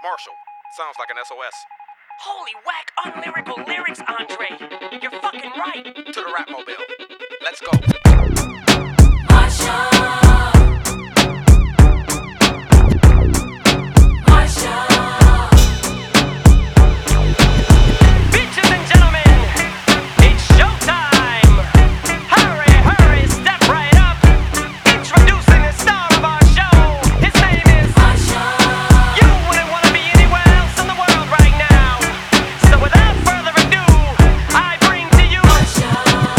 Marshall. Sounds like an SOS. Holy whack, unlyrical lyrics, Andre. You're fucking right. To the rap mobile. Let's go. Bitches and gentlemen, it's showtime. Hurry, hurry, step right up. Introducing the star of our show. His name is Marsha. You wouldn't want to be anywhere else in the world right now. So without further ado, I bring to you Marsha.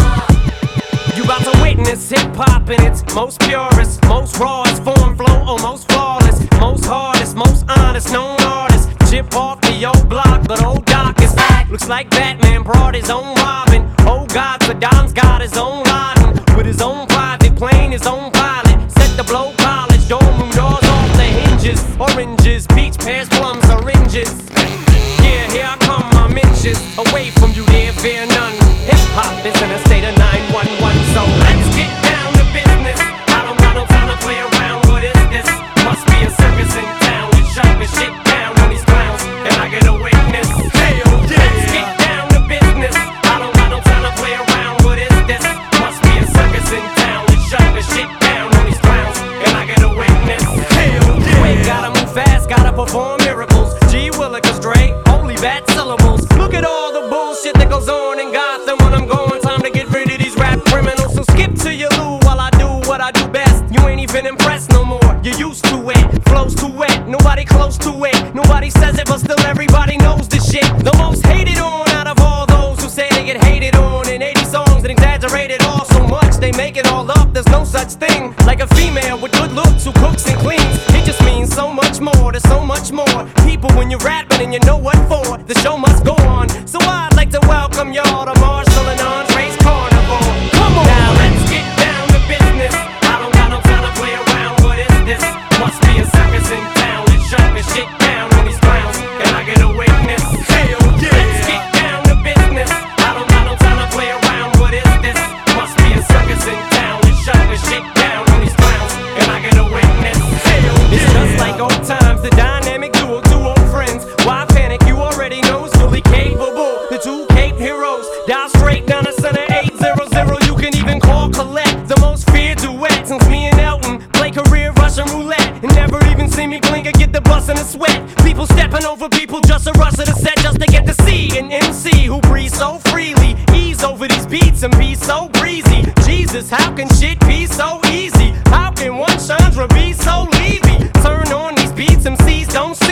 You about to witness hip-hop in its most purest, most rawest form, flow, almost flawless, most hardest, most honest, known artist. Chip off the old block, but old Doc is back. Looks like Batman brought his own Robin. Oh God, Saddam's got his own Laden. With his own private plane, his own pilot. Set to blow college, dorm room doors off the hinges. Oranges, peach, pears, plums, oranges. Yeah, here I come, my mentions. Away from you there, fear none. Hip-hop is in a state of 911. So let's get down to business. I don't got no time to play around. What is this? Must be a circus in town. Let's shut this shit down on these clowns, and I get a witness. Hell yeah. Let's get down to business. I don't got no time to play around. What is this? Must be a circus in town. Let's shut this shit down on these clowns, and I get a witness. Hell yeah. Wait, gotta move fast, gotta perform miracles. G Willikers, Dre, only bad syllables. Look at all the bullshit that goes on in Gotham when I'm going. Time to get rid of these rap criminals. So skip to your loo while I do what I do best. You ain't even impressed no more. You're used to it. Flows too wet. Nobody close to it. Nobody says it, but still everybody knows this shit. The most hated on out of all those who say they get hated on. In 80 songs and exaggerated all so much they make it all up. There's no such thing like a female with good looks who cooks and cleans. It just means so much more. There's so much more people when you're rapping and you know what for. The show must go on. So I'd like to welcome y'all to Marshall and Andre's Carnival. Come on. Now let's get down to business. I don't got no time to play around. What is this? Must be a circus in town. Let's shut this shit down on these clowns, and I get a witness. Hell yeah. Let's get down to business. I don't got no time to play around. What is this? Must be a circus in town. Let's shut this shit down on these clowns, and I get a witness. Hell yeah. It's just like old times, the dynamic duo, two old friends. Why panic? You already know it's fully capable. The two Cape heroes, dial straight down the center 800. You can even call Colette. The most feared duet since me and Elton play career Russian roulette. And never even see me blink or get the bus in a sweat. People stepping over people just to rush to the set just to get to see an MC who breathes so freely. Ease over these beats and be so breezy. Jesus, how can shit be so easy? How can one Chandra be so leavy? Turn on these beats, MCs don't